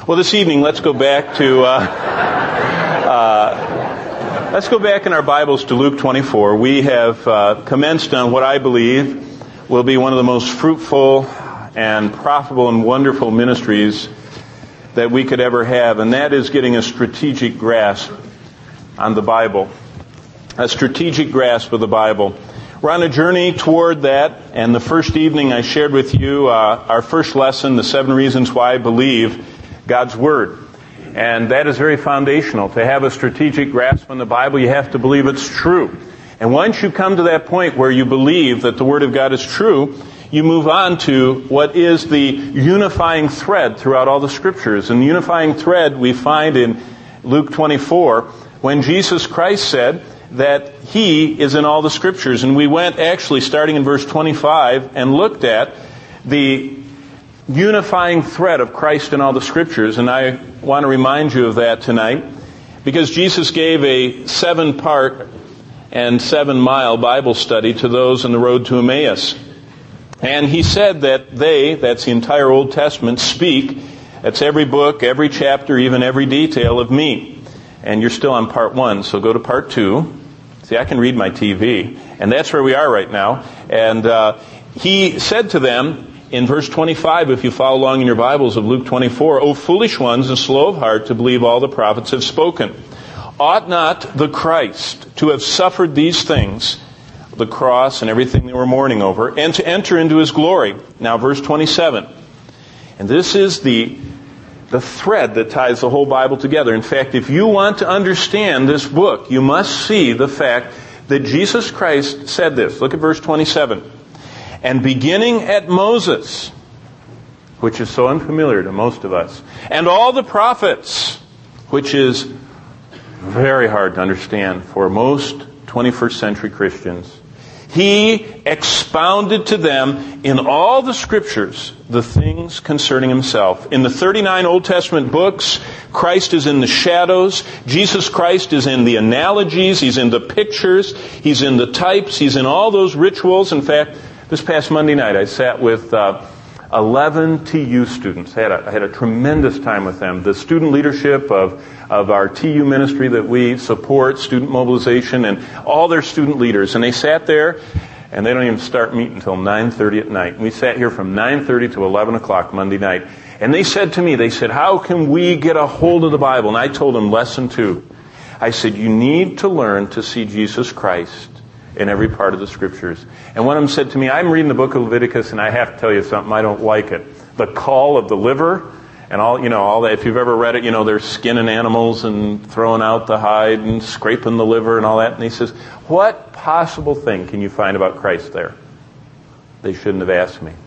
Well, this evening, let's go back in our Bibles to Luke 24. We have commenced on what I believe will be one of the most fruitful and profitable and wonderful ministries that we could ever have, and that is getting a strategic grasp on the Bible. A strategic grasp of the Bible. We're on a journey toward that, and the first evening I shared with you our first lesson, the 7 reasons why I believe God's Word. And that is very foundational. To have a strategic grasp on the Bible, you have to believe it's true. And once you come to that point where you believe that the Word of God is true, you move on to what is the unifying thread throughout all the Scriptures. And the unifying thread we find in Luke 24, when Jesus Christ said that He is in all the Scriptures. And we went actually starting in verse 25 and looked at the unifying thread of Christ in all the Scriptures. And I want to remind you of that tonight, because Jesus gave a 7-part and 7-mile Bible study to those on the road to Emmaus. And He said that that's the entire Old Testament, speak, that's every book, every chapter, even every detail of me. And you're still on part 1, so go to part 2. See, I can read my TV. And that's where we are right now. And He said to them, in verse 25, if you follow along in your Bibles of Luke 24, O foolish ones and slow of heart to believe all the prophets have spoken. Ought not the Christ to have suffered these things, the cross and everything they were mourning over, and to enter into His glory? Now verse 27. And this is the thread that ties the whole Bible together. In fact, if you want to understand this book, you must see the fact that Jesus Christ said this. Look at verse 27. And beginning at Moses, which is so unfamiliar to most of us, and all the prophets, which is very hard to understand for most 21st century Christians, He expounded to them in all the Scriptures the things concerning Himself. In the 39 Old Testament books, Christ is in the shadows. Jesus Christ is in the analogies. He's in the pictures. He's in the types. He's in all those rituals. In fact, this past Monday night, I sat with 11 TU students. I had a tremendous time with them. The student leadership of our TU ministry that we support, student mobilization, and all their student leaders. And they sat there, and they don't even start meeting until 9:30 at night. We sat here from 9:30 to 11 o'clock Monday night. And they said to me, how can we get a hold of the Bible? And I told them, lesson 2. I said, you need to learn to see Jesus Christ in every part of the Scriptures. And one of them said to me, I'm reading the book of Leviticus, and I have to tell you something, I don't like it. The call of the liver, and all that. If you've ever read it, they're skinning animals and throwing out the hide and scraping the liver and all that. And he says, what possible thing can you find about Christ there? They shouldn't have asked me.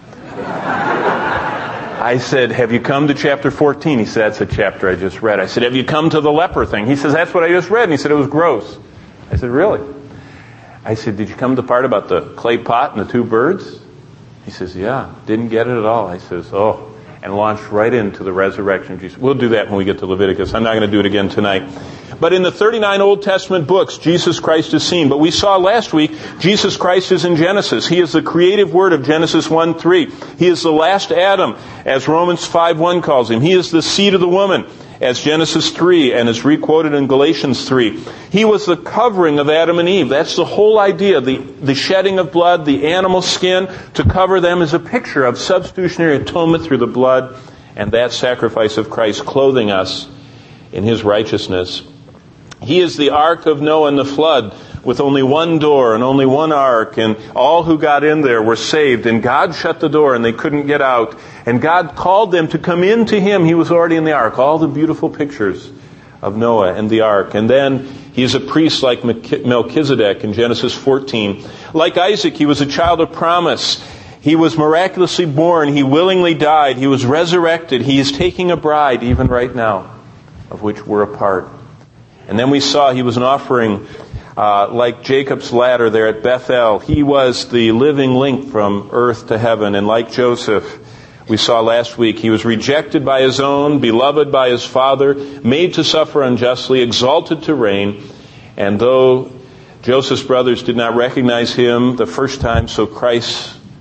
I said, have you come to chapter 14? He said, that's a chapter I just read. I said, have you come to the leper thing? He says, that's what I just read. And he said, it was gross. I said, really? I said, did you come to the part about the clay pot and the 2 birds? He says, yeah, didn't get it at all. I says, and launched right into the resurrection of Jesus. We'll do that when we get to Leviticus. I'm not going to do it again tonight. But in the 39 Old Testament books, Jesus Christ is seen. But we saw last week, Jesus Christ is in Genesis. He is the creative word of Genesis 1:3. He is the last Adam, as Romans 5:1 calls Him. He is the seed of the woman, as Genesis 3 and is requoted in Galatians 3. He was the covering of Adam and Eve. That's the whole idea. The shedding of blood, the animal skin, to cover them is a picture of substitutionary atonement through the blood and that sacrifice of Christ clothing us in His righteousness. He is the ark of Noah and the flood, with only one door and only one ark, and all who got in there were saved. And God shut the door and they couldn't get out. And God called them to come into Him. He was already in the ark. All the beautiful pictures of Noah and the ark. And then He is a priest like Melchizedek in Genesis 14. Like Isaac, He was a child of promise. He was miraculously born. He willingly died. He was resurrected. He is taking a bride even right now, of which we're a part. And then we saw He was an offering like Jacob's ladder there at Bethel. He was the living link from earth to heaven. And like Joseph, we saw last week, He was rejected by His own, beloved by His Father, made to suffer unjustly, exalted to reign. And though Joseph's brothers did not recognize Him the first time, so Christ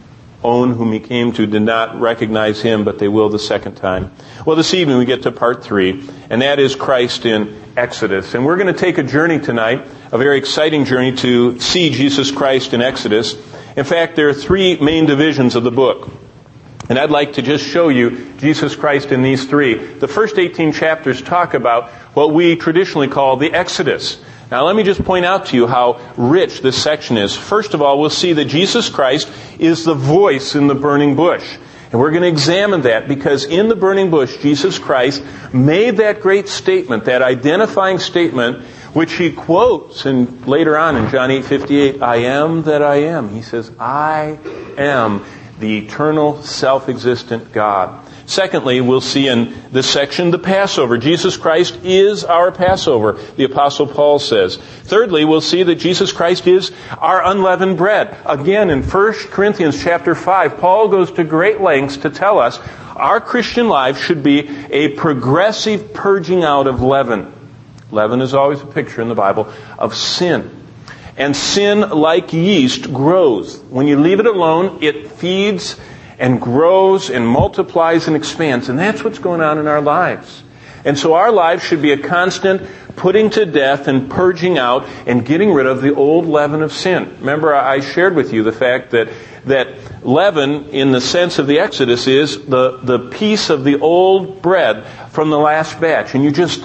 own whom he came to did not recognize him, but they will the second time. Well, this evening we get to part 3, and that is Christ in Exodus. And we're going to take a journey tonight, a very exciting journey to see Jesus Christ in Exodus. In fact, there are 3 main divisions of the book. And I'd like to just show you Jesus Christ in these 3. The first 18 chapters talk about what we traditionally call the Exodus. Now let me just point out to you how rich this section is. First of all, we'll see that Jesus Christ is the voice in the burning bush. And we're going to examine that because in the burning bush, Jesus Christ made that great statement, that identifying statement, which he quotes and later on in John 8:58, I am that I am. He says, I am the eternal, self-existent God. Secondly, we'll see in this section the Passover. Jesus Christ is our Passover, the Apostle Paul says. Thirdly, we'll see that Jesus Christ is our unleavened bread. Again, in 1 Corinthians chapter 5, Paul goes to great lengths to tell us our Christian life should be a progressive purging out of leaven. Leaven is always a picture in the Bible of sin. And sin, like yeast, grows. When you leave it alone, it feeds and grows and multiplies and expands. And that's what's going on in our lives. And so our lives should be a constant putting to death and purging out and getting rid of the old leaven of sin. Remember, I shared with you the fact that leaven, in the sense of the Exodus, is the piece of the old bread from the last batch.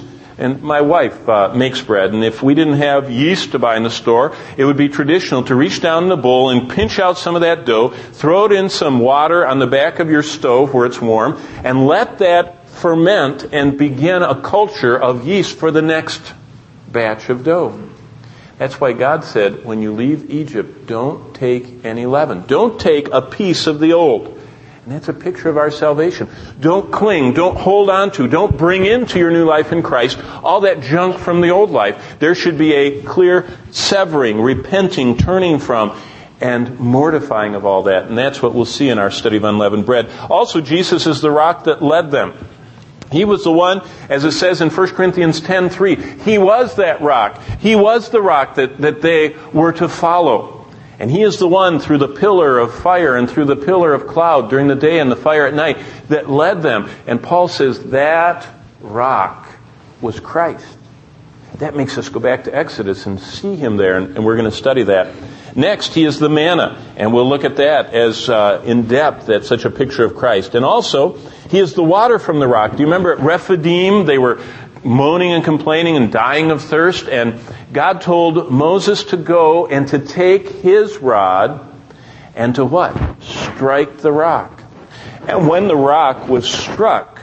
And my wife makes bread, and if we didn't have yeast to buy in the store, it would be traditional to reach down in the bowl and pinch out some of that dough, throw it in some water on the back of your stove where it's warm, and let that ferment and begin a culture of yeast for the next batch of dough. That's why God said, when you leave Egypt, don't take any leaven. Don't take a piece of the old. And that's a picture of our salvation. Don't cling, don't hold on to, don't bring into your new life in Christ all that junk from the old life. There should be a clear severing, repenting, turning from, and mortifying of all that. And that's what we'll see in our study of unleavened bread. Also, Jesus is the rock that led them. He was the one, as it says in 1 Corinthians 10:3, He was that rock. He was the rock that they were to follow. And He is the one through the pillar of fire and through the pillar of cloud during the day and the fire at night that led them. And Paul says that rock was Christ. That makes us go back to Exodus and see Him there, and we're going to study that. Next, He is the manna, and we'll look at that as in depth. That's such a picture of Christ. And also, He is the water from the rock. Do you remember at Rephidim, they were moaning and complaining and dying of thirst, and God told Moses to go and to take his rod and to what? Strike the rock. And when the rock was struck,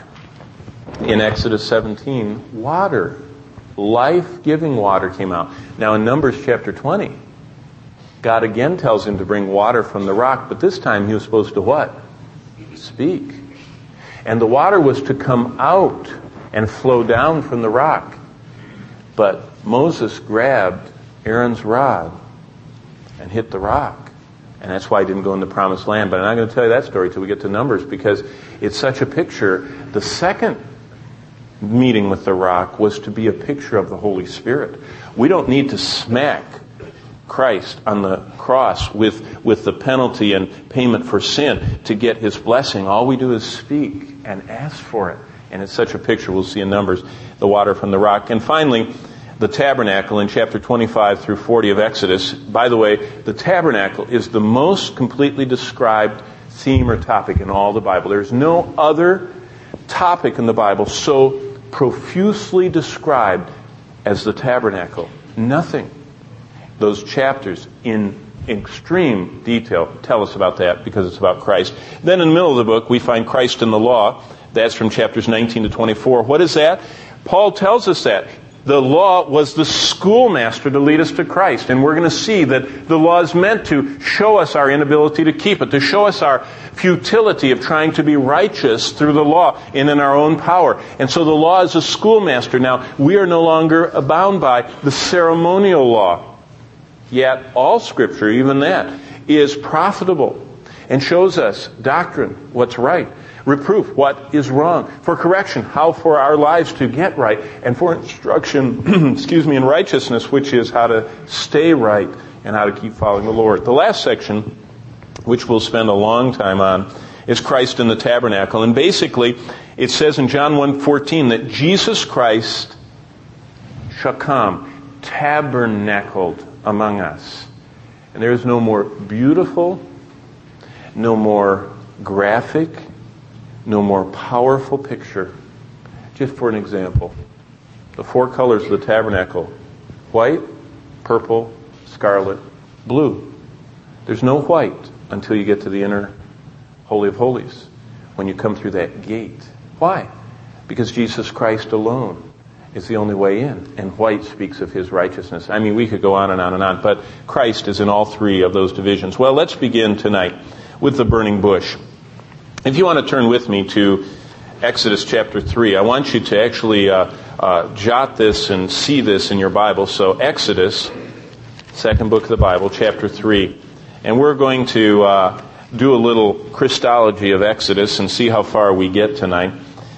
in Exodus 17, water, life-giving water came out. Now in Numbers chapter 20, God again tells him to bring water from the rock, but this time he was supposed to what? Speak. And the water was to come out and flow down from the rock. But Moses grabbed Aaron's rod and hit the rock. And that's why he didn't go into the promised land. But I'm not going to tell you that story till we get to Numbers, because it's such a picture. The second meeting with the rock was to be a picture of the Holy Spirit. We don't need to smack Christ on the cross with the penalty and payment for sin to get His blessing. All we do is speak and ask for it. And it's such a picture we'll see in Numbers, the water from the rock. And finally, the tabernacle in chapter 25 through 40 of Exodus. By the way, the tabernacle is the most completely described theme or topic in all the Bible. There's no other topic in the Bible so profusely described as the tabernacle. Nothing. Those chapters in extreme detail tell us about that because it's about Christ. Then in the middle of the book, we find Christ in the law. That's from chapters 19 to 24. What is that? Paul tells us that. The law was the schoolmaster to lead us to Christ. And we're going to see that the law is meant to show us our inability to keep it, to show us our futility of trying to be righteous through the law and in our own power. And so the law is a schoolmaster. Now, we are no longer bound by the ceremonial law. Yet all Scripture, even that, is profitable and shows us doctrine, what's right, reproof, what is wrong, for correction, how for our lives to get right, and for instruction, in righteousness, which is how to stay right and how to keep following the Lord. The last section which we'll spend a long time on, is Christ in the tabernacle. And basically, it says in John 1:14 that Jesus Christ shall come, tabernacled among us. And there is no more beautiful, no more graphic, no more powerful picture. Just for an example, the four colors of the tabernacle: white, purple, scarlet, blue. There's no white until you get to the inner Holy of Holies, when you come through that gate. Why? Because Jesus Christ alone is the only way in, and white speaks of His righteousness. I mean, we could go on and on and on, but Christ is in all three of those divisions. Well, let's begin tonight with the burning bush. If you want to turn with me to Exodus chapter 3, I want you to actually jot this and see this in your Bible. So Exodus, second book of the Bible, chapter 3. And we're going to do a little Christology of Exodus and see how far we get tonight.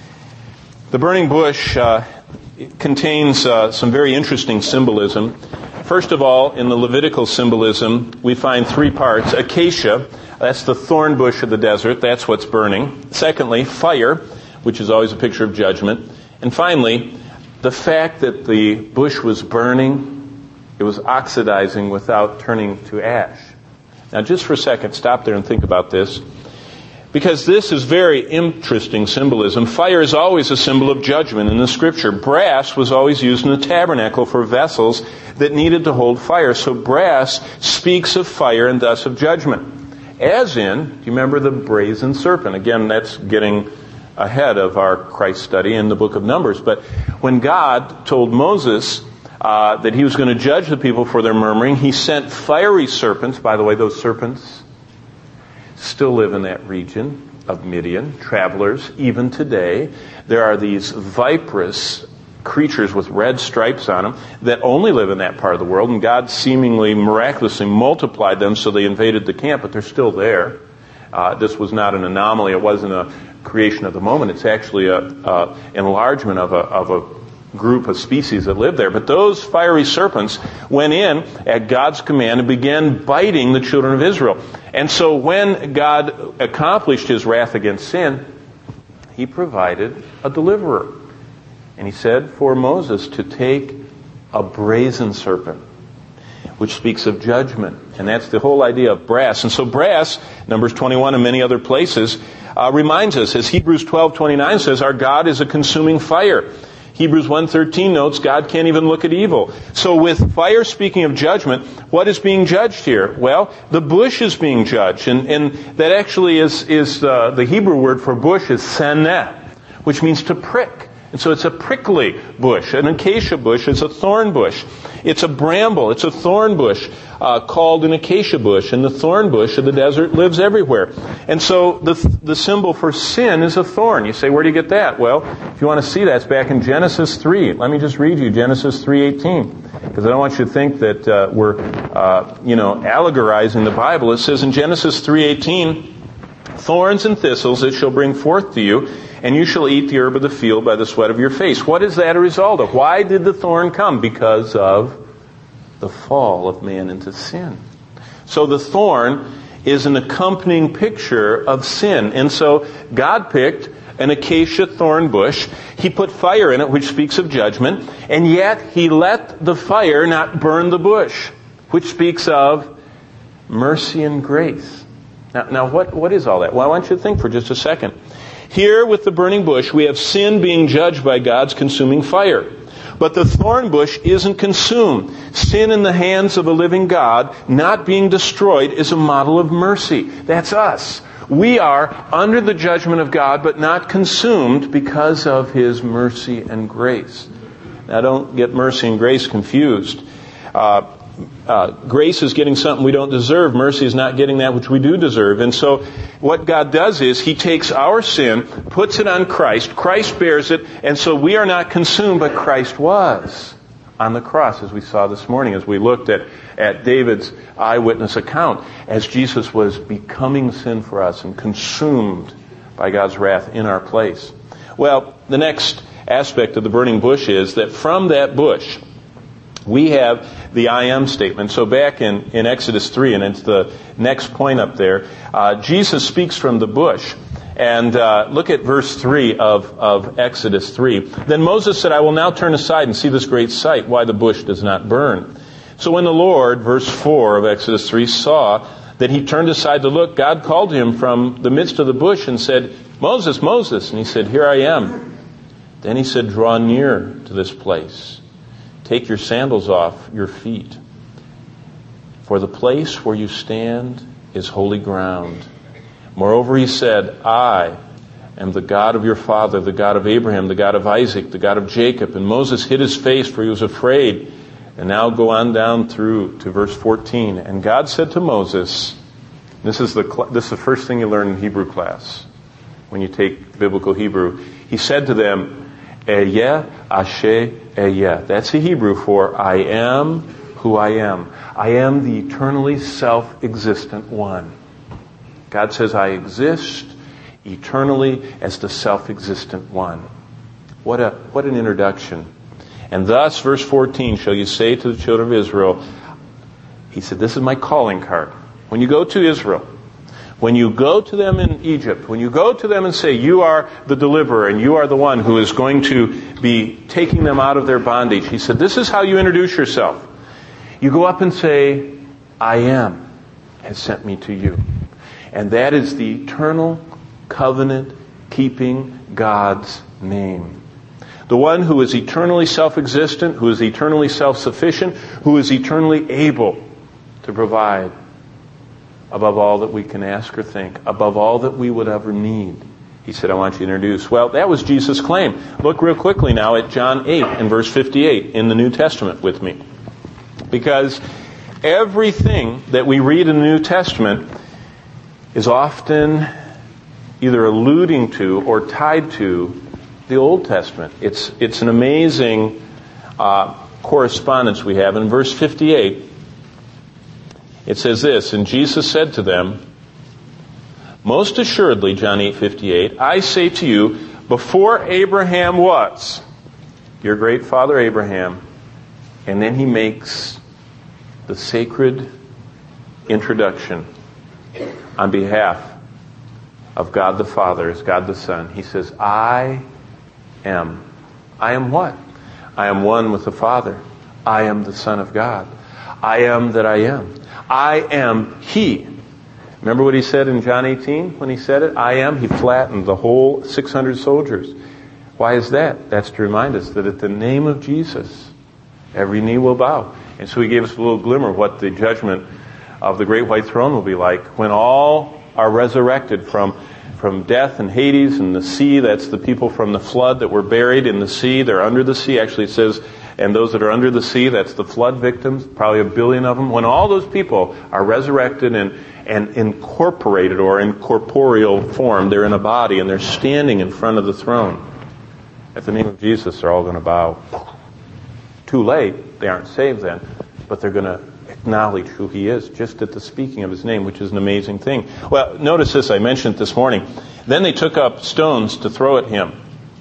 The burning bush contains some very interesting symbolism. First of all, in the Levitical symbolism, we find three parts. Acacia, that's the thorn bush of the desert. That's what's burning. Secondly, fire, which is always a picture of judgment. And finally, the fact that the bush was burning, it was oxidizing without turning to ash. Now, just for a second, stop there and think about this, because this is very interesting symbolism. Fire is always a symbol of judgment in the Scripture. Brass was always used in the tabernacle for vessels that needed to hold fire. So brass speaks of fire and thus of judgment. As in, do you remember the brazen serpent? Again, that's getting ahead of our Christ study in the book of Numbers. But when God told Moses that He was going to judge the people for their murmuring, He sent fiery serpents. By the way, those serpents still live in that region of Midian, travelers, even today. There are these viperous creatures with red stripes on them that only live in that part of the world, and God seemingly miraculously multiplied them so they invaded the camp, but they're still there. This was not an anomaly. It wasn't a creation of the moment. It's actually an enlargement of a group of species that live there. But those fiery serpents went in at God's command and began biting the children of Israel. And so when God accomplished His wrath against sin, He provided a deliverer. And He said for Moses to take a brazen serpent, which speaks of judgment. And that's the whole idea of brass. And so brass, Numbers 21 and many other places, reminds us, as Hebrews 12:29 says, our God is a consuming fire. Hebrews 1:13 notes God can't even look at evil. So with fire speaking of judgment, what is being judged here? Well, the bush is being judged. And that actually is the Hebrew word for bush is seneh, which means to prick. And so it's a prickly bush. An acacia bush is a thorn bush. It's a bramble. It's a thorn bush called an acacia bush. And the thorn bush of the desert lives everywhere. And so the symbol for sin is a thorn. You say, where do you get that? Well, if you want to see that, it's back in Genesis 3. Let me just read you Genesis 3:18. Because I don't want you to think that we're allegorizing the Bible. It says in Genesis 3:18, thorns and thistles it shall bring forth to you, and you shall eat the herb of the field by the sweat of your face. What is that a result of? Why did the thorn come? Because of the fall of man into sin. So the thorn is an accompanying picture of sin. And so God picked an acacia thorn bush. He put fire in it, which speaks of judgment. And yet He let the fire not burn the bush, which speaks of mercy and grace. Now what is all that? Well, I want you to think for just a second. Here with the burning bush, we have sin being judged by God's consuming fire. But the thorn bush isn't consumed. Sin in the hands of a living God, not being destroyed, is a model of mercy. That's us. We are under the judgment of God, but not consumed because of His mercy and grace. Now, don't get mercy and grace confused. Grace is getting something we don't deserve. Mercy is not getting that which we do deserve. And so what God does is He takes our sin, puts it on Christ. Christ bears it. And so we are not consumed, but Christ was on the cross, as we saw this morning, as we looked at David's eyewitness account, as Jesus was becoming sin for us and consumed by God's wrath in our place. Well, the next aspect of the burning bush is that from that bush, we have the I am statement. So back in Exodus 3, and it's the next point up there, Jesus speaks from the bush. And look at verse 3 of Exodus 3. Then Moses said, I will now turn aside and see this great sight, why the bush does not burn. So when the Lord, verse 4 of Exodus 3, saw that he turned aside to look, God called him from the midst of the bush and said, Moses, Moses. And he said, Here I am. Then he said, Draw near to this place. Take your sandals off your feet. For the place where you stand is holy ground. Moreover, he said, I am the God of your father, the God of Abraham, the God of Isaac, the God of Jacob. And Moses hid his face, for he was afraid. And now go on down through to verse 14. And God said to Moses, this is the first thing you learn in Hebrew class when you take biblical Hebrew. He said to them, Ehyeh Asher Ehyeh. That's the Hebrew for I am who I am. I am the eternally self-existent one. God says, I exist eternally as the self-existent one. What an introduction. And thus, verse 14, shall you say to the children of Israel, he said, this is my calling card. When you go to Israel, when you go to them in Egypt, when you go to them and say, you are the deliverer and you are the one who is going to be taking them out of their bondage, he said, this is how you introduce yourself. You go up and say, I am has sent me to you. And that is the eternal covenant-keeping God's name. The one who is eternally self-existent, who is eternally self-sufficient, who is eternally able to provide above all that we can ask or think, above all that we would ever need. He said, I want you to introduce. Well, that was Jesus' claim. Look real quickly now at John 8 and verse 58 in the New Testament with me. Because everything that we read in the New Testament is often either alluding to or tied to the Old Testament. It's an amazing correspondence we have. In verse 58, it says this, and Jesus said to them, most assuredly, John 8:58, I say to you, before Abraham was, your great father Abraham, and then he makes the sacred introduction on behalf of God the Father, as God the Son. He says, I am. I am what? I am one with the Father. I am the Son of God. I am that I am. I am He. Remember what he said in John 18 when he said it? I am. He flattened the whole 600 soldiers. Why is that? That's to remind us that at the name of Jesus, every knee will bow. And so he gave us a little glimmer of what the judgment of the great white throne will be like when all are resurrected from death and Hades and the sea. That's the people from the flood that were buried in the sea. They're under the sea. Actually, it says, and those that are under the sea, that's the flood victims, probably 1 billion of them. When all those people are resurrected and incorporated or in corporeal form, they're in a body and they're standing in front of the throne. At the name of Jesus, they're all going to bow. Too late. They aren't saved then. But they're going to acknowledge who He is just at the speaking of His name, which is an amazing thing. Well, notice this. I mentioned it this morning. Then they took up stones to throw at Him.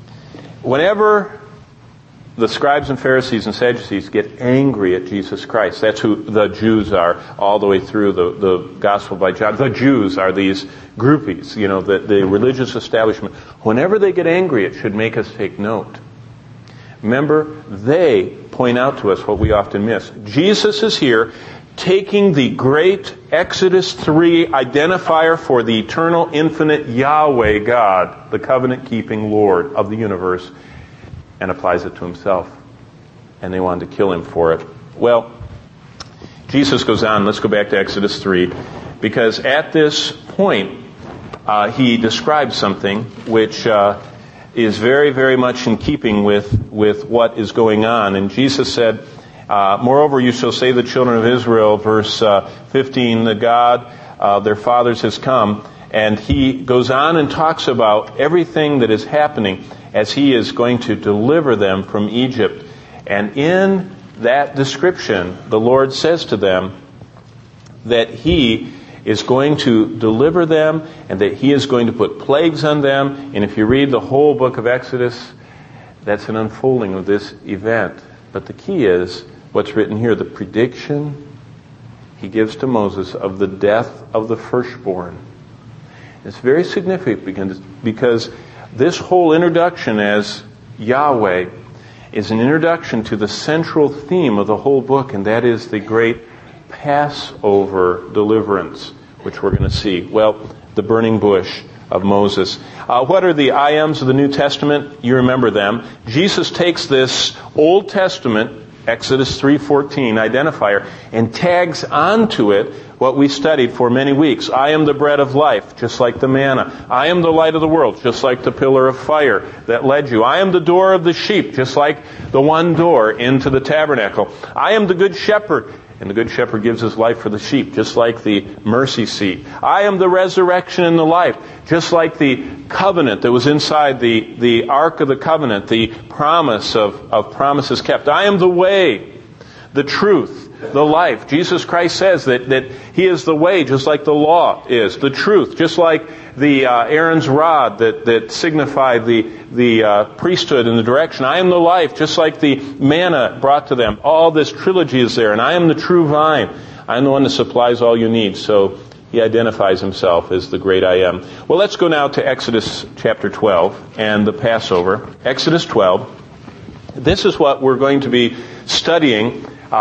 Whenever the scribes and Pharisees and Sadducees get angry at Jesus Christ, that's who the Jews are all the way through the Gospel by John. The Jews are these groupies, the religious establishment. Whenever they get angry, it should make us take note. Remember, they point out to us what we often miss. Jesus is here taking the great Exodus 3 identifier for the eternal, infinite Yahweh God, the covenant-keeping Lord of the universe, and applies it to Himself. And they wanted to kill Him for it. Well, Jesus goes on. Let's go back to Exodus 3. Because at this point, He describes something which is very, very much in keeping with what is going on. And Jesus said, moreover, you shall say to the children of Israel, verse 15, the God their fathers has come. And He goes on and talks about everything that is happening as He is going to deliver them from Egypt. And in that description, the Lord says to them that He is going to deliver them and that He is going to put plagues on them. And if you read the whole book of Exodus, that's an unfolding of this event. But the key is, what's written here, the prediction he gives to Moses of the death of the firstborn. It's very significant because this whole introduction as Yahweh is an introduction to the central theme of the whole book, and that is the great Passover deliverance, which we're going to see. Well, the burning bush of Moses. What are the I ams of the New Testament? You remember them. Jesus takes this Old Testament, Exodus 3:14 identifier, and tags onto it what we studied for many weeks. I am the bread of life, just like the manna. I am the light of the world, just like the pillar of fire that led you. I am the door of the sheep, just like the one door into the tabernacle. I am the good shepherd, and the good shepherd gives his life for the sheep, just like the mercy seat. I am the resurrection and the life, just like the covenant that was inside the Ark of the Covenant, the promise of promises kept. I am the way, the truth, the life. Jesus Christ says that He is the way, just like the law is. The truth, just like the Aaron's rod that signified the priesthood and the direction. I am the life, just like the manna brought to them. All this trilogy is there. And I am the true vine. I am the one that supplies all you need. So He identifies Himself as the great I am. Well, let's go now to Exodus chapter 12 and the Passover. Exodus 12. This is what we're going to be studying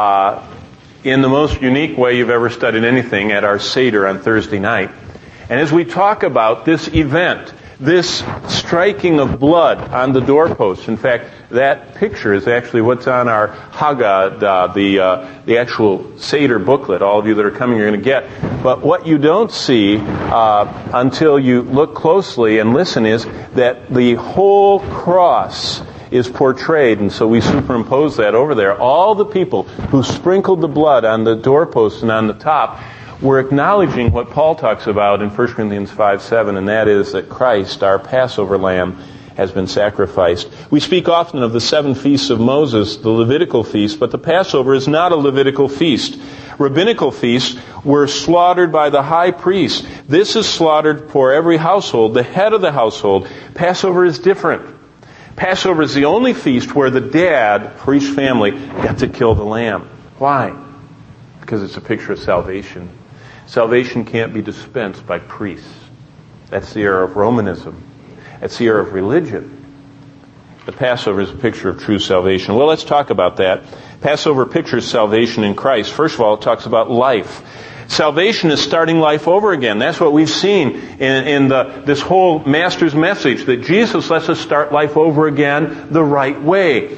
in the most unique way you've ever studied anything at our Seder on Thursday night. And as we talk about this event, this striking of blood on the doorpost, in fact, that picture is actually what's on our Haggadah, the actual Seder booklet. All of you that are coming are going to get. But what you don't see until you look closely and listen is that the whole cross is portrayed, and so we superimpose that over there. All the people who sprinkled the blood on the doorpost and on the top were acknowledging what Paul talks about in 1 Corinthians 5:7, and that is that Christ, our Passover lamb, has been sacrificed. We speak often of the 7 feasts of Moses, the Levitical feast, but the Passover is not a Levitical feast. Rabbinical feasts were slaughtered by the high priest. This is slaughtered for every household, the head of the household. Passover is different. Passover is the only feast where the dad for each family got to kill the lamb. Why? Because it's a picture of salvation. Salvation can't be dispensed by priests. That's the era of Romanism. That's the era of religion. The Passover is a picture of true salvation. Well, let's talk about that. Passover pictures salvation in Christ. First of all, it talks about life. Salvation is starting life over again. That's what we've seen in this whole Master's message, that Jesus lets us start life over again the right way.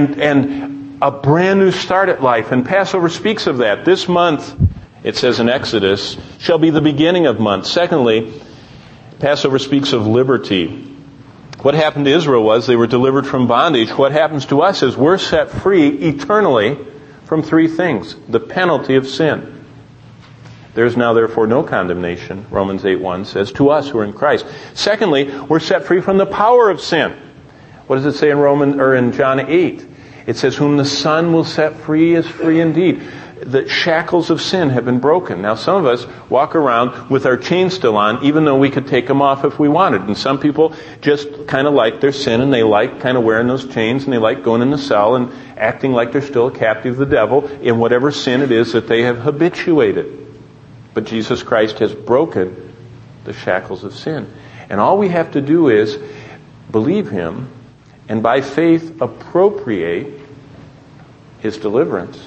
And a brand new start at life. And Passover speaks of that. This month, it says in Exodus, shall be the beginning of months. Secondly, Passover speaks of liberty. What happened to Israel was they were delivered from bondage. What happens to us is we're set free eternally from 3 things. The penalty of sin. There is now therefore no condemnation, Romans 8:1 says, to us who are in Christ. Secondly, we're set free from the power of sin. What does it say in John 8? It says, whom the Son will set free is free indeed. The shackles of sin have been broken. Now some of us walk around with our chains still on, even though we could take them off if we wanted. And some people just kind of like their sin, and they like kind of wearing those chains, and they like going in the cell and acting like they're still a captive of the devil in whatever sin it is that they have habituated. But Jesus Christ has broken the shackles of sin. And all we have to do is believe Him and by faith appropriate His deliverance.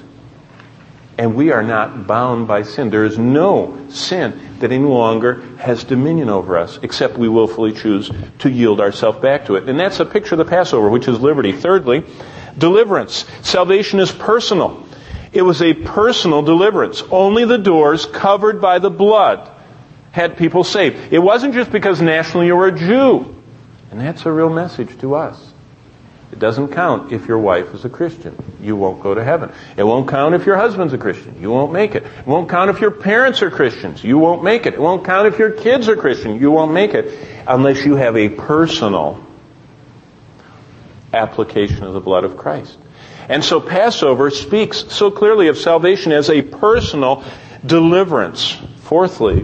And we are not bound by sin. There is no sin that any longer has dominion over us, except we willfully choose to yield ourselves back to it. And that's a picture of the Passover, which is liberty. Thirdly, deliverance. Salvation is personal. It was a personal deliverance. Only the doors covered by the blood had people saved. It wasn't just because nationally you were a Jew. And that's a real message to us. It doesn't count if your wife is a Christian. You won't go to heaven. It won't count if your husband's a Christian. You won't make it. It won't count if your parents are Christians. You won't make it. It won't count if your kids are Christian. You won't make it unless you have a personal application of the blood of Christ. And so Passover speaks so clearly of salvation as a personal deliverance. Fourthly,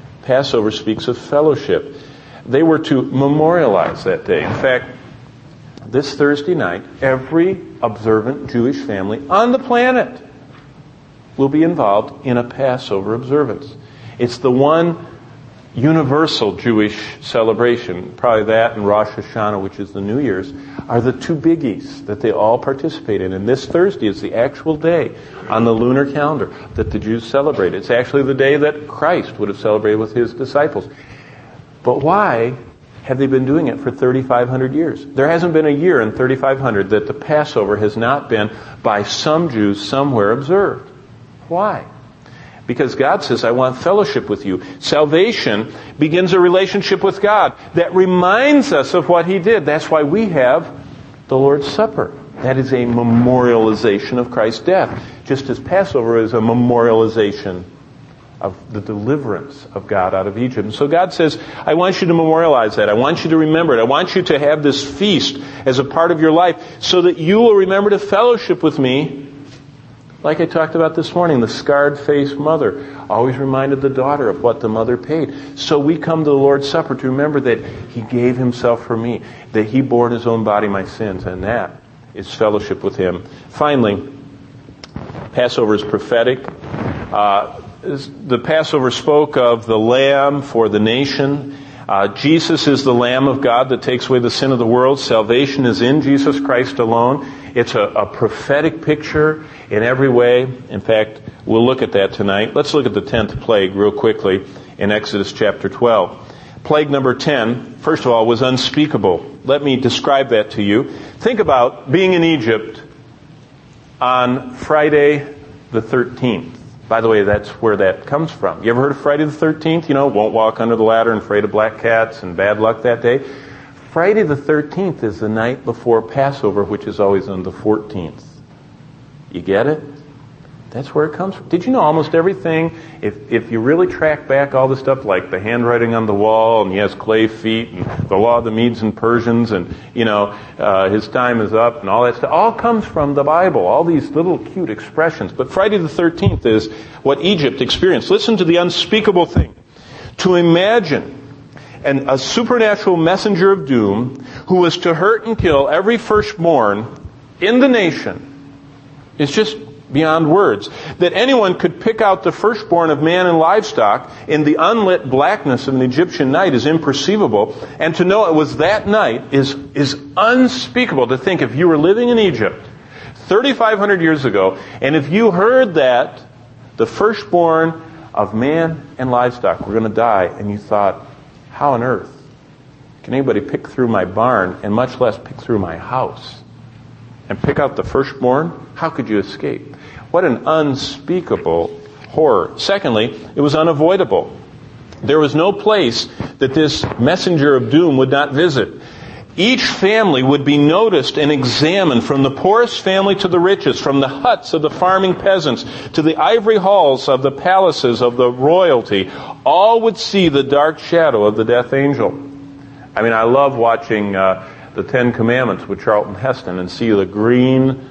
Passover speaks of fellowship. They were to memorialize that day. In fact, this Thursday night, every observant Jewish family on the planet will be involved in a Passover observance. It's the one universal Jewish celebration. Probably that and Rosh Hashanah, which is the New Year's, are the two biggies that they all participate in. And this Thursday is the actual day on the lunar calendar that the Jews celebrate. It's actually the day that Christ would have celebrated with his disciples. But why have they been doing it for 3,500 years? There hasn't been a year in 3,500 that the Passover has not been, by some Jews, somewhere observed. Why? Because God says, I want fellowship with you. Salvation begins a relationship with God that reminds us of what he did. That's why we have the Lord's Supper. That is a memorialization of Christ's death. Just as Passover is a memorialization of the deliverance of God out of Egypt. And so God says, I want you to memorialize that. I want you to remember it. I want you to have this feast as a part of your life so that you will remember to fellowship with me. Like I talked about this morning, the scarred-faced mother always reminded the daughter of what the mother paid. So we come to the Lord's Supper to remember that he gave himself for me, that he bore in his own body my sins, and that is fellowship with him. Finally, Passover is prophetic. The Passover spoke of the Lamb for the nation. Jesus is the Lamb of God that takes away the sin of the world. Salvation is in Jesus Christ alone. It's a prophetic picture in every way. In fact, we'll look at that tonight. Let's look at the 10th plague real quickly in Exodus chapter 12. Plague number 10, first of all, was unspeakable. Let me describe that to you. Think about being in Egypt on Friday the 13th. By the way, that's where that comes from. You ever heard of Friday the 13th? You know, won't walk under the ladder and afraid of black cats and bad luck that day. Friday the 13th is the night before Passover, which is always on the 14th. You get it? That's where it comes from. Did you know almost everything, if you really track back all the stuff like the handwriting on the wall, and he has clay feet, and the law of the Medes and Persians, and, his time is up, and all that stuff, all comes from the Bible, all these little cute expressions. But Friday the 13th is what Egypt experienced. Listen to the unspeakable thing. To imagine a supernatural messenger of doom who was to hurt and kill every firstborn in the nation is just beyond words. That anyone could pick out the firstborn of man and livestock in the unlit blackness of an Egyptian night is imperceivable. And to know it was that night is unspeakable. To think if you were living in Egypt 3,500 years ago, and if you heard that the firstborn of man and livestock were going to die, and you thought, how on earth can anybody pick through my barn, and much less pick through my house, and pick out the firstborn? How could you escape? What an unspeakable horror. Secondly, it was unavoidable. There was no place that this messenger of doom would not visit. Each family would be noticed and examined, from the poorest family to the richest, from the huts of the farming peasants to the ivory halls of the palaces of the royalty. All would see the dark shadow of the death angel. I mean, I love watching the Ten Commandments with Charlton Heston and see the green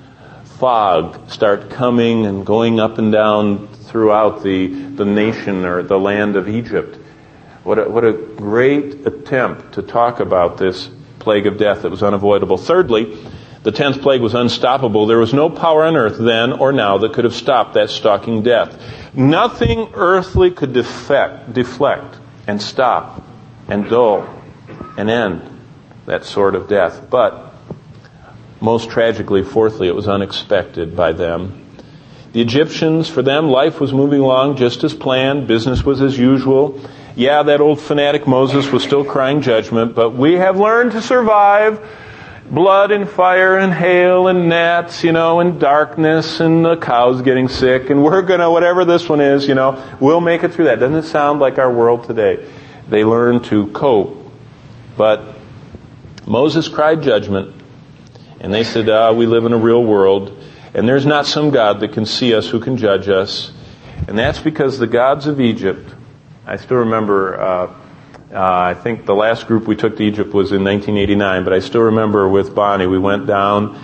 fog start coming and going up and down throughout the nation or the land of Egypt. What a great attempt to talk about this plague of death that was unavoidable. Thirdly, the 10th plague was unstoppable. There was no power on earth then or now that could have stopped that stalking death. Nothing earthly could deflect and stop and dull and end that sword of death. But most tragically, fourthly, it was unexpected by them. The Egyptians, for them, life was moving along just as planned. Business was as usual. Yeah, that old fanatic Moses was still crying judgment, but we have learned to survive blood and fire and hail and gnats, and darkness and the cows getting sick, and we're gonna, whatever this one is, we'll make it through that. Doesn't it sound like our world today? They learn to cope. But Moses cried judgment, and they said, we live in a real world, and there's not some God that can see us, who can judge us. And that's because the gods of Egypt, I still remember, I think the last group we took to Egypt was in 1989, but I still remember with Bonnie, we went down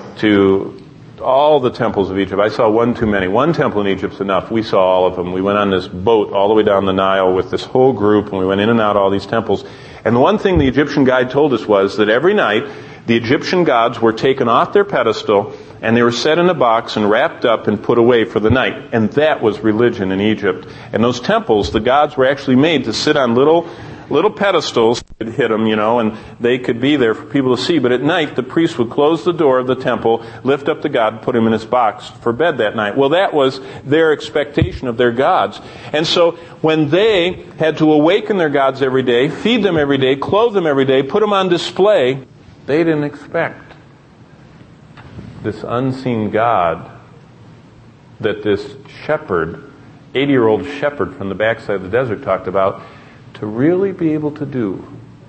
to all the temples of Egypt. I saw one too many. One temple in Egypt's enough. We saw all of them. We went on this boat all the way down the Nile with this whole group, and we went in and out all these temples. And the one thing the Egyptian guide told us was that every night The Egyptian gods were taken off their pedestal, and they were set in a box and wrapped up and put away for the night. And that was religion in Egypt. And those temples, the gods were actually made to sit on little pedestals. Could hit them, and they could be there for people to see. But at night, the priest would close the door of the temple, lift up the god, put him in his box for bed that night. Well, that was their expectation of their gods. And so when they had to awaken their gods every day, feed them every day, clothe them every day, put them on display, they didn't expect this unseen God that this shepherd, 80-year-old shepherd from the backside of the desert talked about, to really be able to do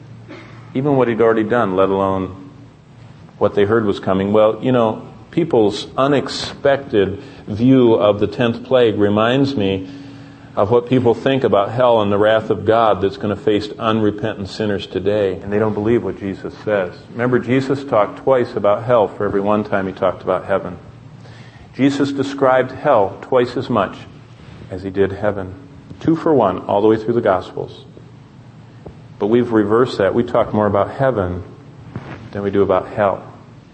even what he'd already done, let alone what they heard was coming. Well, people's unexpected view of the 10th plague reminds me of what people think about hell and the wrath of God that's going to face unrepentant sinners today. And they don't believe what Jesus says. Remember, Jesus talked twice about hell for every one time he talked about heaven. Jesus described hell twice as much as he did heaven. 2 for 1, all the way through the Gospels. But we've reversed that. We talk more about heaven than we do about hell.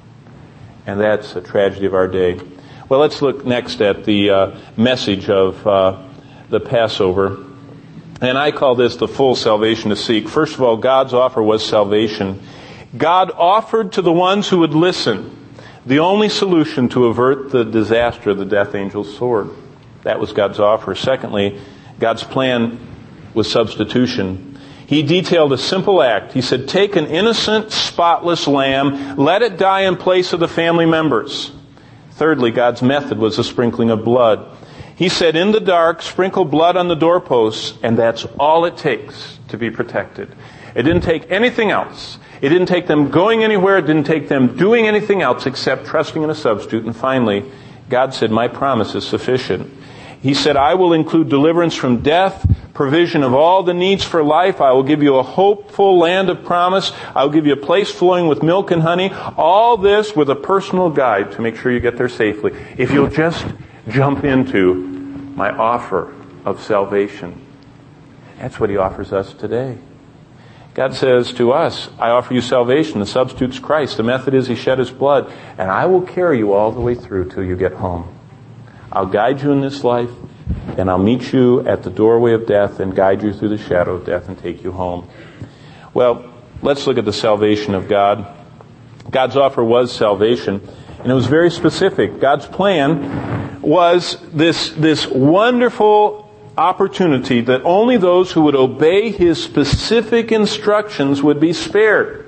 And that's a tragedy of our day. Well, let's look next at the message of the Passover. And I call this the full salvation to seek. First of all, God's offer was salvation. God offered to the ones who would listen the only solution to avert the disaster of the death angel's sword. That was God's offer. Secondly, God's plan was substitution. He detailed a simple act. He said, take an innocent, spotless lamb, let it die in place of the family members. Thirdly, God's method was the sprinkling of blood. He said, in the dark, sprinkle blood on the doorposts, and that's all it takes to be protected. It didn't take anything else. It didn't take them going anywhere. It didn't take them doing anything else except trusting in a substitute. And finally, God said, my promise is sufficient. He said, I will include deliverance from death, provision of all the needs for life. I will give you a hopeful land of promise. I will give you a place flowing with milk and honey. All this with a personal guide to make sure you get there safely. If you'll just jump into my offer of salvation. That's what he offers us today. God says to us, I offer you salvation. The substitute's Christ. The method is he shed his blood. And I will carry you all the way through till you get home. I'll guide you in this life, and I'll meet you at the doorway of death and guide you through the shadow of death and take you home. Well, let's look at the salvation of God. God's offer was salvation, and it was very specific. God's plan was this wonderful opportunity that only those who would obey his specific instructions would be spared.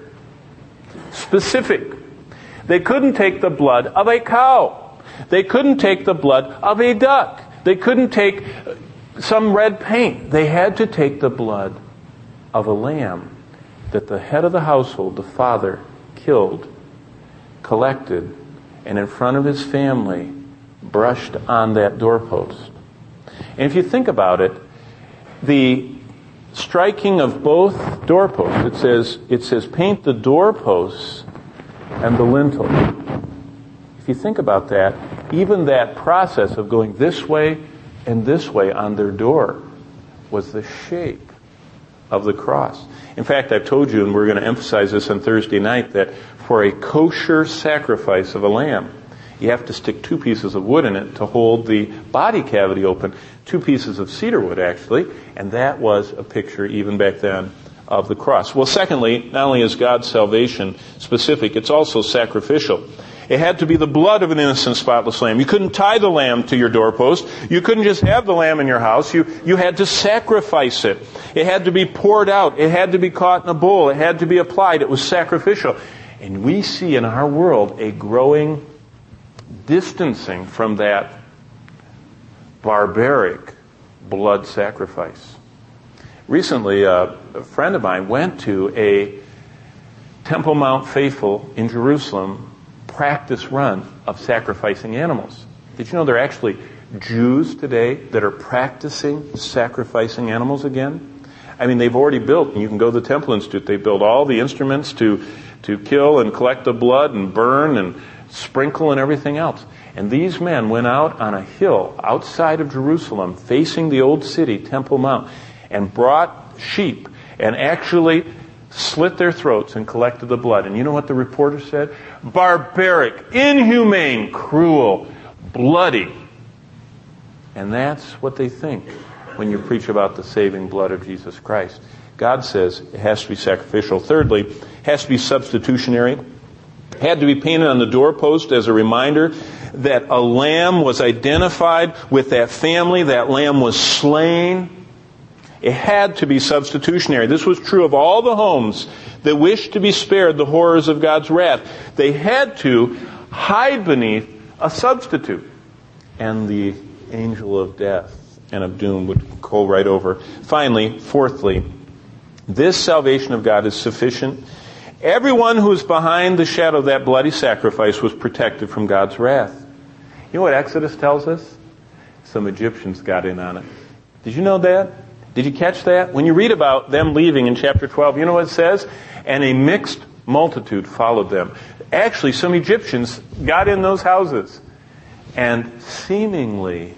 Specific. They couldn't take the blood of a cow. They couldn't take the blood of a duck. They couldn't take some red paint. They had to take the blood of a lamb that the head of the household, the father, killed, collected, and in front of his family brushed on that doorpost. And if you think about it, the striking of both doorposts, it says paint the doorposts and the lintel. If you think about that, even that process of going this way and this way on their door was the shape of the cross. In fact, I've told you, and we're going to emphasize this on Thursday night, that for a kosher sacrifice of a lamb, you have to stick 2 pieces of wood in it to hold the body cavity open. 2 pieces of cedar wood, actually, and that was a picture, even back then, of the cross. Well, secondly, not only is God's salvation specific, it's also sacrificial. It had to be the blood of an innocent, spotless lamb. You couldn't tie the lamb to your doorpost. You couldn't just have the lamb in your house. You had to sacrifice it. It had to be poured out. It had to be caught in a bowl. It had to be applied. It was sacrificial. And we see in our world a growing distancing from that barbaric blood sacrifice. Recently, a friend of mine went to a Temple Mount Faithful in Jerusalem practice run of sacrificing animals. Did you know there are actually Jews today that are practicing sacrificing animals again? I mean, they've already built, and you can go to the Temple Institute, they built all the instruments to kill and collect the blood and burn and sprinkle and everything else. And these men went out on a hill outside of Jerusalem facing the old city, Temple Mount, and brought sheep and actually slit their throats and collected the blood. And you know what the reporter said? Barbaric, inhumane, cruel, bloody. And that's what they think when you preach about the saving blood of Jesus Christ. God says it has to be sacrificial. Thirdly, it has to be substitutionary. It had to be painted on the doorpost as a reminder that a lamb was identified with that family. That lamb was slain. It had to be substitutionary. This was true of all the homes that wished to be spared the horrors of God's wrath. They had to hide beneath a substitute. And the angel of death and of doom would go right over. Finally, fourthly, this salvation of God is sufficient. Everyone who is behind the shadow of that bloody sacrifice was protected from God's wrath. You know what Exodus tells us? Some Egyptians got in on it. Did you know that? Did you catch that? When you read about them leaving in chapter 12, you know what it says? And a mixed multitude followed them. Actually, some Egyptians got in those houses. And seemingly,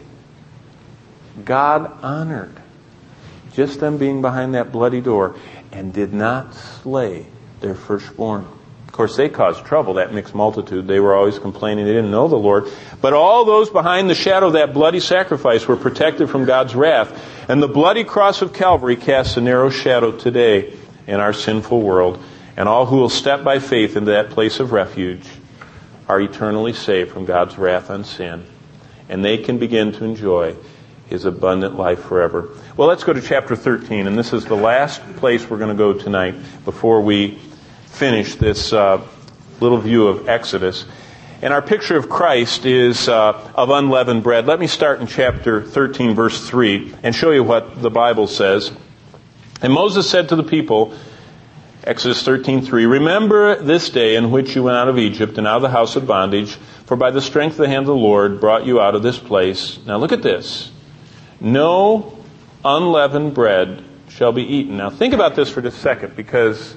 God honored just them being behind that bloody door and did not slay their firstborn. Of course, they caused trouble, that mixed multitude. They were always complaining they didn't know the Lord. But all those behind the shadow of that bloody sacrifice were protected from God's wrath. And the bloody cross of Calvary casts a narrow shadow today in our sinful world. And all who will step by faith into that place of refuge are eternally saved from God's wrath on sin. And they can begin to enjoy His abundant life forever. Well, let's go to chapter 13. And this is the last place we're going to go tonight before we finish this little view of Exodus. And our picture of Christ is of unleavened bread. Let me start in chapter 13, verse 3, and show you what the Bible says. And Moses said to the people, Exodus 13:3, "Remember this day in which you went out of Egypt and out of the house of bondage, for by the strength of the hand of the Lord brought you out of this place." Now look at this. "No unleavened bread shall be eaten." Now think about this for just a second, because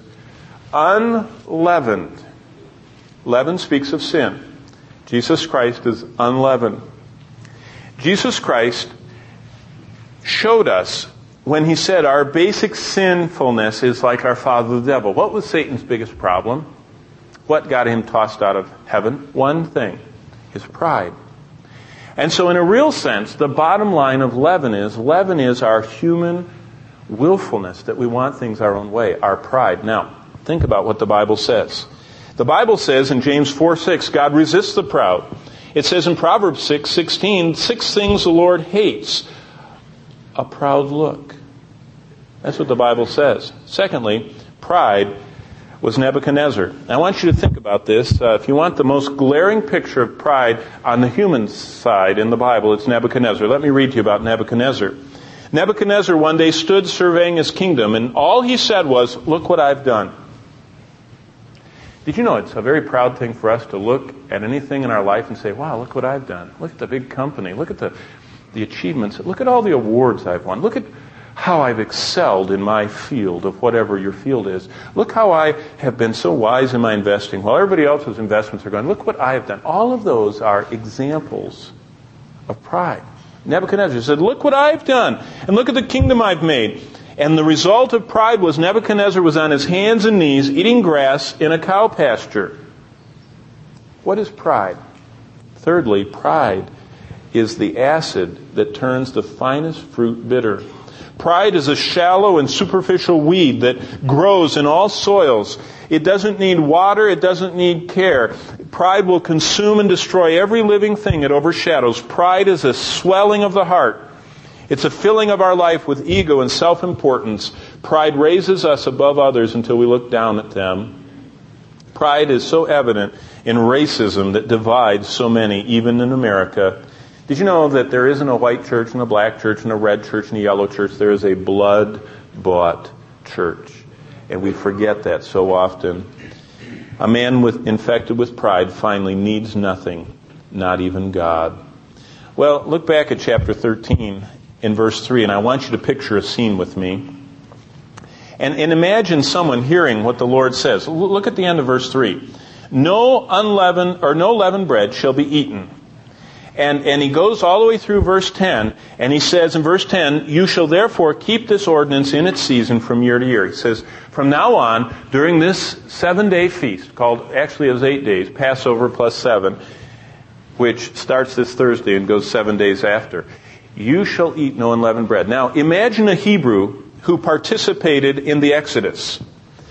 unleavened, leaven speaks of sin. Jesus Christ is unleavened. Jesus Christ showed us when He said our basic sinfulness is like our father the devil. What was Satan's biggest problem? What got him tossed out of heaven? One thing, his pride. And so in a real sense, the bottom line of leaven is our human willfulness, that we want things our own way, our pride. Now, think about what the Bible says. The Bible says in James 4:6, God resists the proud. It says in Proverbs 6:16, 6 things the Lord hates: a proud look. That's what the Bible says. Secondly, pride was Nebuchadnezzar. Now, I want you to think about this. If you want the most glaring picture of pride on the human side in the Bible, it's Nebuchadnezzar. Let me read to you about Nebuchadnezzar. Nebuchadnezzar one day stood surveying his kingdom, and all he said was, "Look what I've done." Did you know it's a very proud thing for us to look at anything in our life and say, "Wow, look what I've done. Look at the big company. Look at the achievements. Look at all the awards I've won. Look at how I've excelled in my field," of whatever your field is. "Look how I have been so wise in my investing while everybody else's investments are going. Look what I have done." All of those are examples of pride. Nebuchadnezzar said, "Look what I've done, and look at the kingdom I've made." And the result of pride was Nebuchadnezzar was on his hands and knees eating grass in a cow pasture. What is pride? Thirdly, pride is the acid that turns the finest fruit bitter. Pride is a shallow and superficial weed that grows in all soils. It doesn't need water. It doesn't need care. Pride will consume and destroy every living thing it overshadows. Pride is a swelling of the heart. It's a filling of our life with ego and self-importance. Pride raises us above others until we look down at them. Pride is so evident in racism that divides so many, even in America. Did you know that there isn't a white church and a black church and a red church and a yellow church? There is a blood-bought church. And we forget that so often. A man infected with pride finally needs nothing, not even God. Well, look back at chapter 13 in verse 3, and I want you to picture a scene with me. And imagine someone hearing what the Lord says. Look at the end of verse 3. No leavened bread shall be eaten. And he goes all the way through verse 10, and he says in verse 10, "You shall therefore keep this ordinance in its season from year to year." He says, from now on, during this 7-day feast, called, actually it was 8 days, Passover plus 7, which starts this Thursday and goes 7 days after, you shall eat no unleavened bread. Now, imagine a Hebrew who participated in the Exodus.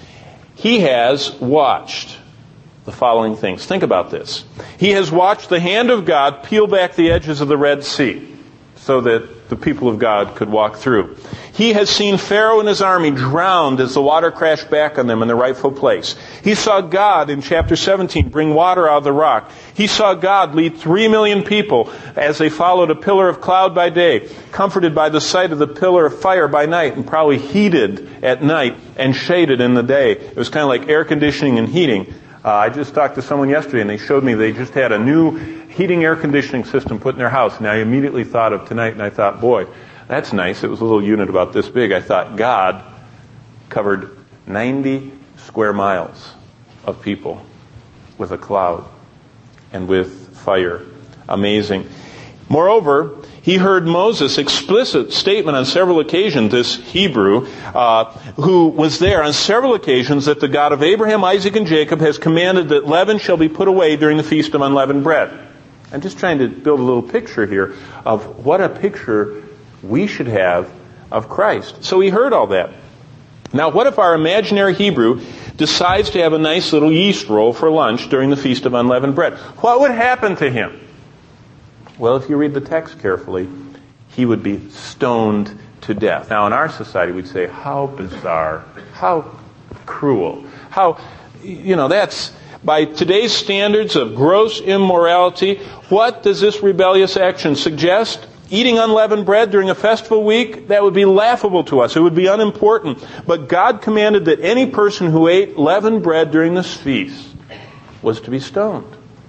He has watched the following things. Think about this. He has watched the hand of God peel back the edges of the Red Sea so that the people of God could walk through. He has seen Pharaoh and his army drowned as the water crashed back on them in their rightful place. He saw God in chapter 17 bring water out of the rock. He saw God lead 3 million people as they followed a pillar of cloud by day, comforted by the sight of the pillar of fire by night, and probably heated at night and shaded in the day. It was kind of like air conditioning and heating. I just talked to someone yesterday, and they showed me they just had a new heating air conditioning system put in their house. And I immediately thought of tonight, and I thought, boy, that's nice. It was a little unit about this big. I thought God covered 90 square miles of people with a cloud and with fire. Amazing. Moreover, he heard Moses' explicit statement on several occasions, this Hebrew, who was there on several occasions, that the God of Abraham, Isaac, and Jacob has commanded that leaven shall be put away during the Feast of Unleavened Bread. I'm just trying to build a little picture here of what a picture we should have of Christ. So he heard all that. Now, what if our imaginary Hebrew decides to have a nice little yeast roll for lunch during the Feast of Unleavened Bread? What would happen to him? Well, if you read the text carefully, he would be stoned to death. Now, in our society, we'd say, how bizarre, how cruel, how, that's, by today's standards of gross immorality, what does this rebellious action suggest? Eating unleavened bread during a festival week, that would be laughable to us. It would be unimportant. But God commanded that any person who ate leavened bread during this feast was to be stoned.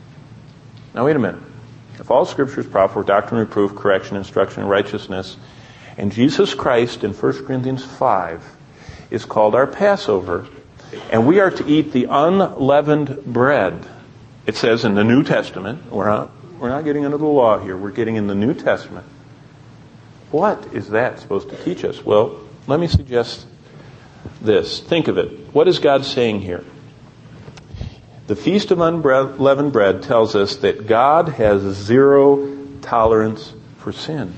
Now, wait a minute. If all Scripture is proper for doctrine, reproof, correction, instruction, and righteousness, and Jesus Christ in 1 Corinthians 5 is called our Passover, and we are to eat the unleavened bread, it says in the New Testament, we're not getting into the law here, we're getting in the New Testament. What is that supposed to teach us? Well, let me suggest this. Think of it. What is God saying here? The Feast of Unleavened Bread tells us that God has zero tolerance for sin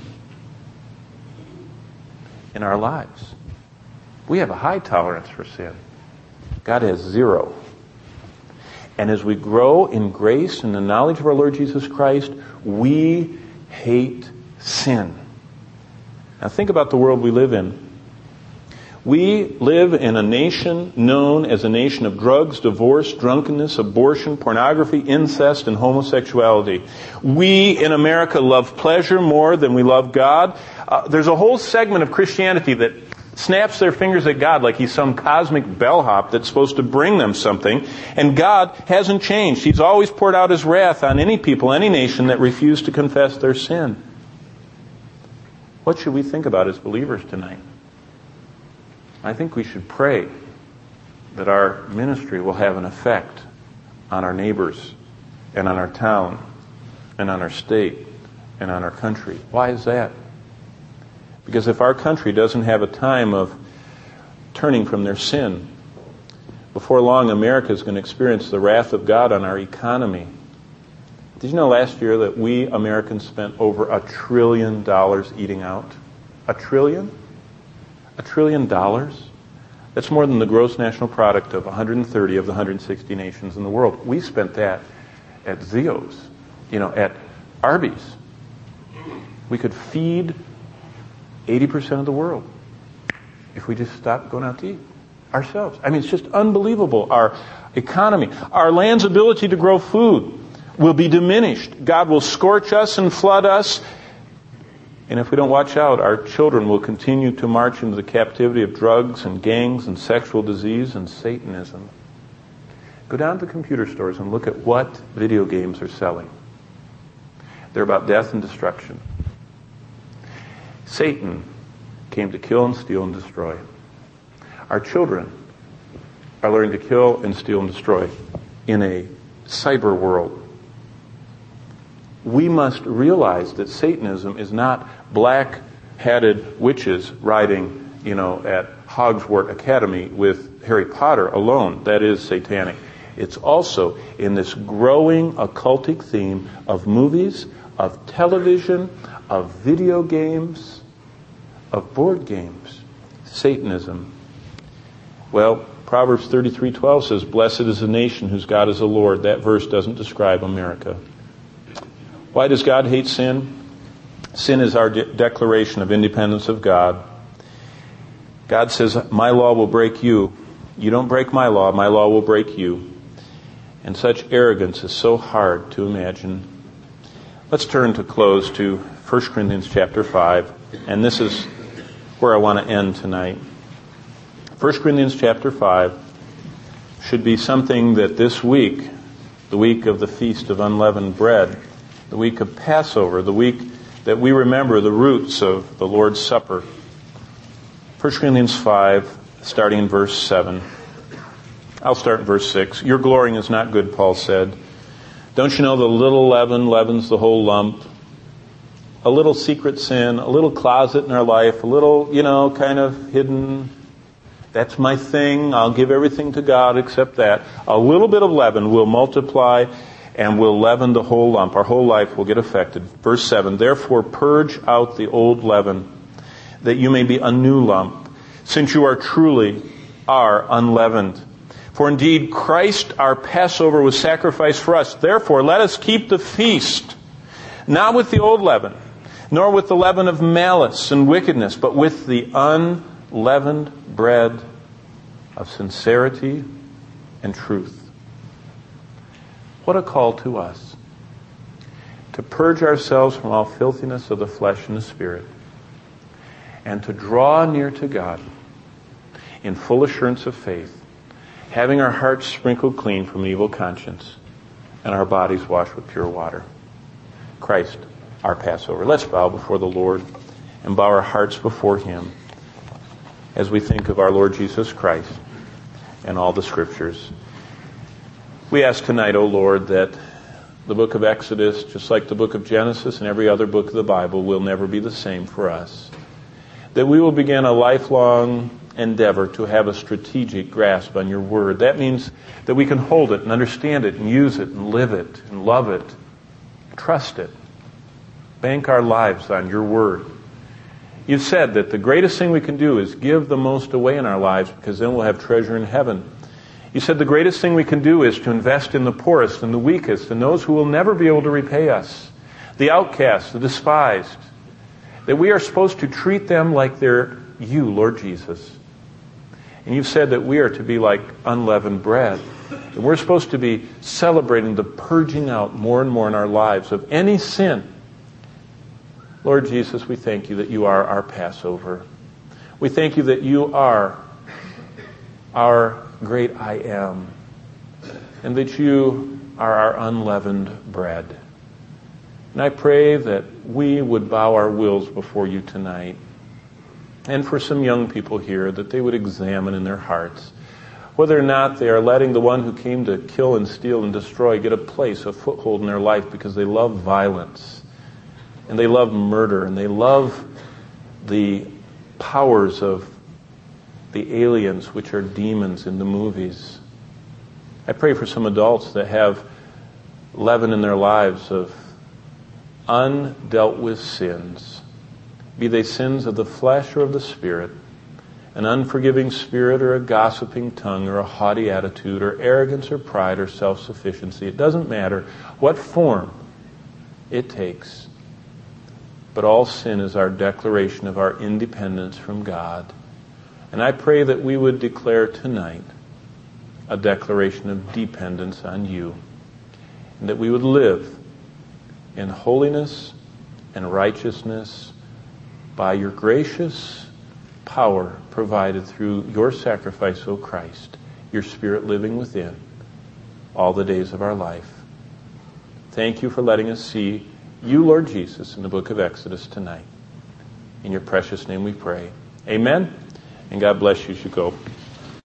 in our lives. We have a high tolerance for sin. God has zero. And as we grow in grace and the knowledge of our Lord Jesus Christ, we hate sin. Now think about the world we live in. We live in a nation known as a nation of drugs, divorce, drunkenness, abortion, pornography, incest, and homosexuality. We in America love pleasure more than we love God. There's a whole segment of Christianity that snaps their fingers at God like he's some cosmic bellhop that's supposed to bring them something. And God hasn't changed. He's always poured out his wrath on any people, any nation that refuse to confess their sin. What should we think about as believers tonight? I think we should pray that our ministry will have an effect on our neighbors and on our town and on our state and on our country. Why is that? Because if our country doesn't have a time of turning from their sin, before long America is going to experience the wrath of God on our economy. Did you know last year that we Americans spent over $1 trillion eating out? $1 trillion? $1 trillion? That's more than the gross national product of 130 of the 160 nations in the world. We spent that at Zio's, at Arby's. We could feed 80% of the world if we just stopped going out to eat ourselves. I mean, it's just unbelievable. Our economy, our land's ability to grow food will be diminished. God will scorch us and flood us. And if we don't watch out, our children will continue to march into the captivity of drugs and gangs and sexual disease and Satanism. Go down to the computer stores and look at what video games are selling. They're about death and destruction. Satan came to kill and steal and destroy. Our children are learning to kill and steal and destroy in a cyber world. we must realize that Satanism is not black-hatted witches riding, at Hogsworth Academy with Harry Potter alone. That is satanic. It's also in this growing occultic theme of movies, of television, of video games, of board games. Satanism. Well, Proverbs 33:12 says, "Blessed is the nation whose God is the Lord." That verse doesn't describe America. Why does God hate sin? Sin is our declaration of independence of God. God says, "My law will break you. You don't break my law will break you." And such arrogance is so hard to imagine. Let's turn to close to 1 Corinthians chapter 5. And this is where I want to end tonight. 1 Corinthians chapter 5 should be something that this week, the week of the Feast of Unleavened Bread, the week of Passover, the week that we remember the roots of the Lord's Supper. 1 Corinthians 5, starting in verse 7. I'll start in verse 6. "Your glorying is not good," Paul said. "Don't you know the little leaven leavens the whole lump? A little secret sin, a little closet in our life, a little, kind of hidden. That's my thing. I'll give everything to God except that. A little bit of leaven will multiply and will leaven the whole lump." Our whole life will get affected. Verse 7, "Therefore purge out the old leaven, that you may be a new lump, since you are unleavened. For indeed Christ our Passover was sacrificed for us. Therefore let us keep the feast, not with the old leaven, nor with the leaven of malice and wickedness, but with the unleavened bread of sincerity and truth." What a call to us, to purge ourselves from all filthiness of the flesh and the spirit, and to draw near to God in full assurance of faith, having our hearts sprinkled clean from evil conscience and our bodies washed with pure water. Christ, our Passover. Let's bow before the Lord and bow our hearts before Him as we think of our Lord Jesus Christ and all the Scriptures. We ask tonight, O Lord, that the book of Exodus, just like the book of Genesis and every other book of the Bible, will never be the same for us. That we will begin a lifelong endeavor to have a strategic grasp on your word. That means that we can hold it and understand it and use it and live it and love it, trust it, bank our lives on your word. You've said that the greatest thing we can do is give the most away in our lives, because then we'll have treasure in heaven. You said the greatest thing we can do is to invest in the poorest and the weakest and those who will never be able to repay us, the outcasts, the despised, that we are supposed to treat them like they're you, Lord Jesus. And you've said that we are to be like unleavened bread. And we're supposed to be celebrating the purging out more and more in our lives of any sin. Lord Jesus, we thank you that you are our Passover. We thank you that you are our great I am, and that you are our unleavened bread. And I pray that we would bow our wills before you tonight. And for some young people here, that they would examine in their hearts whether or not they are letting the one who came to kill and steal and destroy get a place, a foothold in their life, because they love violence and they love murder and they love the powers of the aliens, which are demons in the movies. I pray for some adults that have leaven in their lives of undealt with sins, be they sins of the flesh or of the spirit, an unforgiving spirit or a gossiping tongue or a haughty attitude or arrogance or pride or self-sufficiency. It doesn't matter what form it takes, but all sin is our declaration of our independence from God. And I pray that we would declare tonight a declaration of dependence on you, and that we would live in holiness and righteousness by your gracious power provided through your sacrifice, O Christ, your Spirit living within all the days of our life. Thank you for letting us see you, Lord Jesus, in the book of Exodus tonight. In your precious name we pray. Amen. And God bless you as you go.